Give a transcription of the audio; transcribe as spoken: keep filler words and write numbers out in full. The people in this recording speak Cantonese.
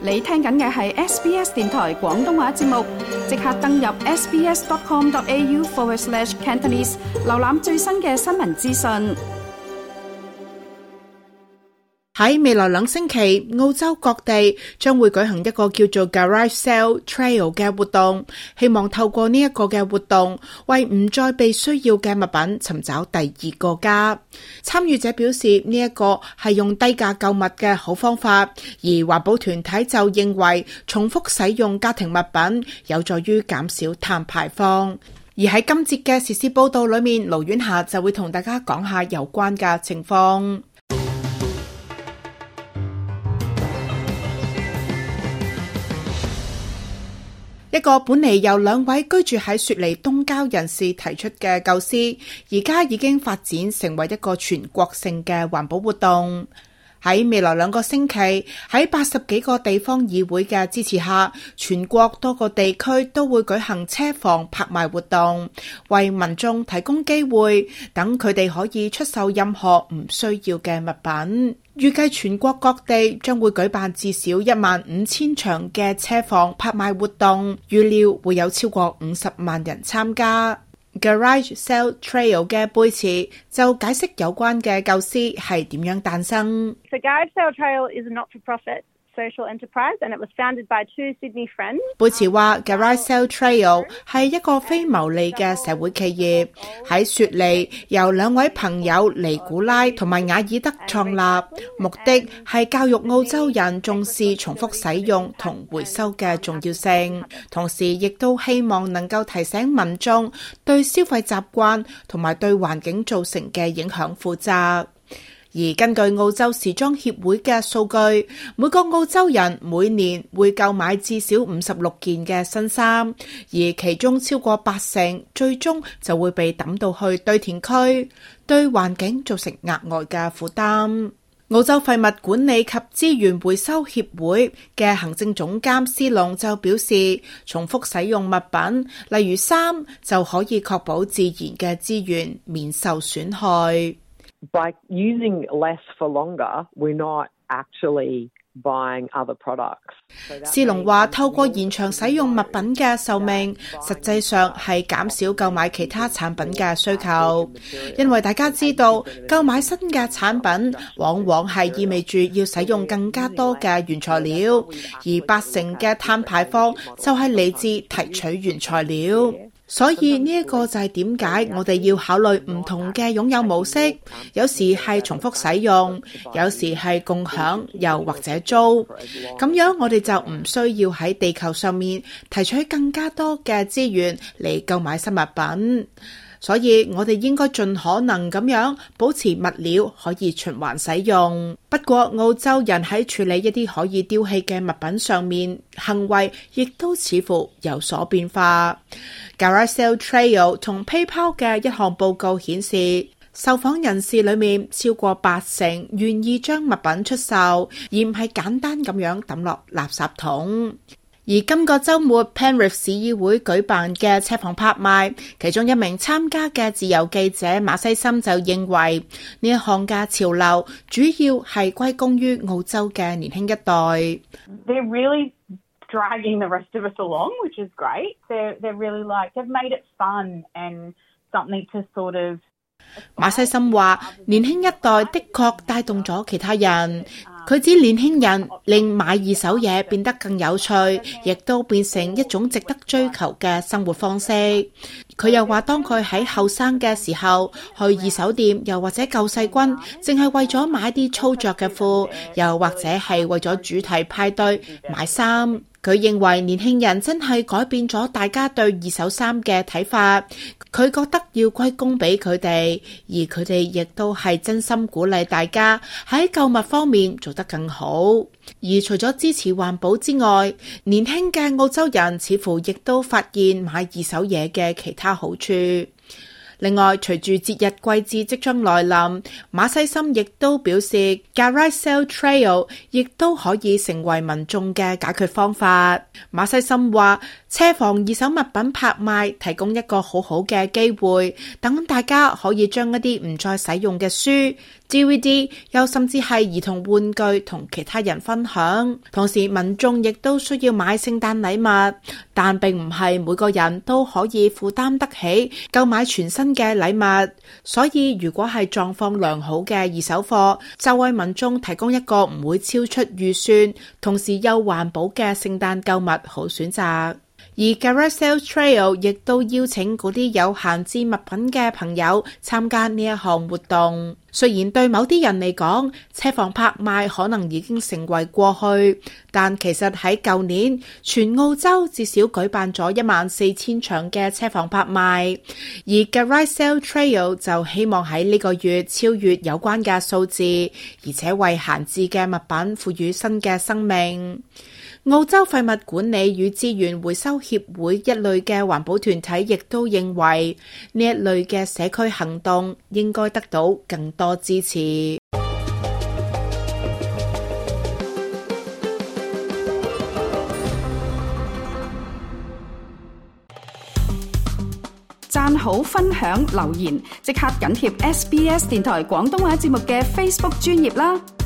你聽緊嘅係 S B S 電台廣東話節目，即刻登入 sbs.com.au forward slash Cantonese， 瀏覽最新嘅新聞資訊。 喺未來兩星期，澳洲各地將會舉行一個叫做 Garage Sale Trail 嘅活動，希望透過呢一個嘅活動，為唔再被需要嘅物品尋找第二個家。參與者表示呢一個係用低價購物嘅好方法，而環保團體就認為重複使用家庭物品有助於減少碳排放。而喺今節嘅時事報道裏面，盧婉霞就會同大家講下有關嘅情況。一個本嚟由兩位居住喺雪梨東郊人士提出嘅構思，而家已經發展成為一個全國性嘅環保活動。喺未來兩個星期，喺八十幾個地方議會嘅支持下，全國多個地區都會舉行車房拍賣活動，為民眾提供機會，等佢哋可以出售任何唔需要嘅物品。預計全國各地將會舉辦至少一萬五千場嘅車房拍賣活動，預料會有超過五十萬人參加。Garage Sale Trail 嘅背詞就解釋有關嘅構思係點樣誕生。 The Garage Sale Trail is a not-for-profit social enterprise and it was founded by two Sydney friends. 背詞話 Garage Sale Trail 係一個非牟利嘅社會企業，喺雪梨由兩位朋友尼古拉同埋雅爾德創立，目的係教育澳洲人重視重複使用同回收嘅重要性，同時亦都希望能夠提醒民眾對消費習慣同埋對環境造成嘅影響負責。而根據澳洲時裝協會嘅數據，每個澳洲人每年會購買至少五十六件嘅新衫，而其中超過八成最終就會被抌到去堆填區，對環境造成額外嘅負擔。澳洲廢物管理及資源回收協會嘅行政總監斯隆就表示，重複使用物品，例如衫，就可以確保自然嘅資源免受損害。 By using less for longer, we're not actually buying other products. 斯隆話，透過延長使用物品嘅壽命，實際上係減少購買其他產品嘅需求。因為大家知道，購買新嘅產品往往係意味住要使用更加多嘅原材料，而八成嘅碳排放就係嚟自提取原材料。所以呢一個就係點解我哋要考慮唔同嘅擁有模式，有時係重複使用，有時係共享，又或者租。咁樣我哋就唔需要喺地球上面提取更加多嘅資源嚟購買新物品。所以我哋應該盡可能咁樣保持物料可以循環使用。不過澳洲人喺處理一啲可以丟棄嘅物品上面，行為亦都似乎有所變化。Garage Sale Trail 同 PayPal 嘅一項報告顯示，受訪人士裏面超過八成願意將物品出售，而唔係簡單咁樣抌落垃圾桶。而今個週末 Penrith 市議會舉辦嘅車房拍賣，其中一名參加嘅自由記者馬西森就認為，呢一項嘅潮流主要係歸功於澳洲嘅年輕一代。 They're really dragging the rest of us along, which is great. They're, they're really like, they've made it fun and something to sort of... 馬西森話，年輕一代的確帶動咗其他人。佢指年輕人令買二手嘢變得更有趣，亦都變成一種值得追求嘅生活方式。佢又話，當佢喺後生嘅時候去二手店，又或者救世軍，淨係為咗買啲粗着嘅褲，又或者係為咗主題派對買衫。佢認為年輕人真係改變咗大家對二手衫嘅睇法，佢覺得要歸功俾佢哋，而佢哋亦都係真心鼓勵大家喺購物方面做得更好。而除咗支持環保之外，年輕嘅澳洲人似乎亦都發現買二手嘢嘅其他好處。另外，隨住節日季節即將來臨，馬西森亦都表示 Garage Sale Trail 亦都可以成為民眾嘅解決方法。馬西森話，車房二手物品拍賣提供一個好好嘅機會，等大家可以將一啲唔再使用嘅書、 D V D 又甚至係兒童玩具同其他人分享。同時民眾亦都需要買聖誕禮物，但並唔係每個人都可以負擔得起購買全新嘅禮物，所以如果係狀況良好嘅二手貨，就為民眾提供一個唔會超出預算，同時又環保嘅聖誕購物好選擇。而 Garage Sale Trail 亦都邀請嗰啲有閒置物品嘅朋友參加呢一項活動。雖然對某啲人嚟講，車房拍賣可能已經成為過去，但其實喺舊年，全澳洲至少舉辦咗一萬四千場嘅車房拍賣，而 Garage Sale Trail 就希望喺呢個月超越有關嘅數字，而且為閒置嘅物品賦予新嘅生命。澳洲廢物管理與資源回收協會一類嘅環保團體亦都認為呢一類嘅社區行動應該得到更多支持。 讚好、分享、留言，即刻緊貼 S B S 電台廣東話節目嘅 Facebook 專頁啦！